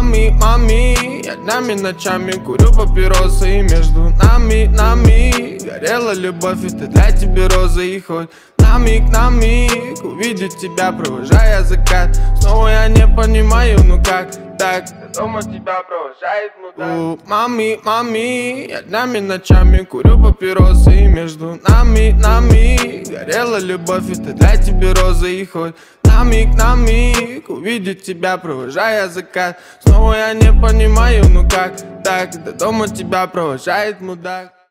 мами, я днями, ночами курю папиросы. И между нами горела любовь, это для тебя роза. И хоть на миг увидеть тебя, провожая закат. Снова я не понимаю, ну как так? Дома тебя провожает мудак. Мами, я днями, ночами курю папиросы. И между нами горела любовь, это для тебя роза. И хоть на миг увидеть тебя, провожая закат. Снова я не понимаю, ну как так? До дома тебя провожает мудак.